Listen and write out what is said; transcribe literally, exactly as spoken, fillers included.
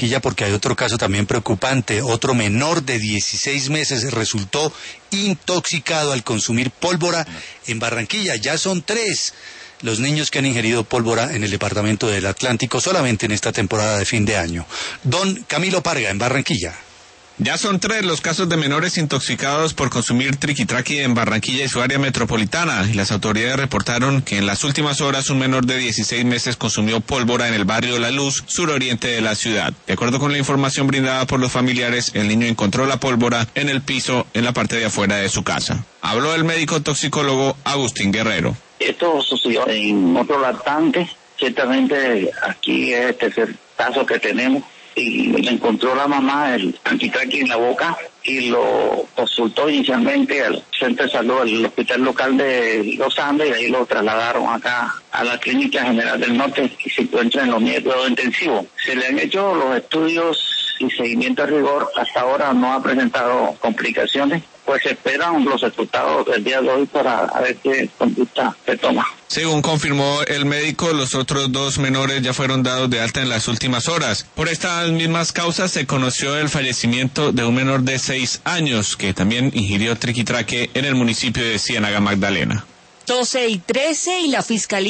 Barranquilla porque hay otro caso también preocupante. Otro menor de dieciséis meses resultó intoxicado al consumir pólvora en Barranquilla. Ya son tres los niños que han ingerido pólvora en el departamento del Atlántico solamente en esta temporada de fin de año. Don Camilo Parga, en Barranquilla. Ya son tres los casos de menores intoxicados por consumir triquitraqui en Barranquilla y su área metropolitana, y las autoridades reportaron que en las últimas horas un menor de dieciséis meses consumió pólvora en el barrio La Luz, suroriente de la ciudad. De acuerdo con la información brindada por los familiares, el niño encontró la pólvora en el piso en la parte de afuera de su casa. Habló el médico toxicólogo Agustín Guerrero. Esto sucedió en otro lactante, ciertamente aquí es el tercer caso que tenemos. Y le encontró la mamá el antitraqui en la boca y lo consultó inicialmente al centro de salud, al hospital local de Los Andes, y ahí lo trasladaron acá a la Clínica General del Norte y se encuentra en los cuidados intensivos. Se le han hecho los estudios y seguimiento a rigor, hasta ahora no ha presentado complicaciones, pues se esperan los resultados del día de hoy para ver qué conducta se toma. Según confirmó el médico, los otros dos menores ya fueron dados de alta en las últimas horas. Por estas mismas causas se conoció el fallecimiento de un menor de seis años que también ingirió triquitraque en el municipio de Ciénaga Magdalena. doce y trece y la Fiscalía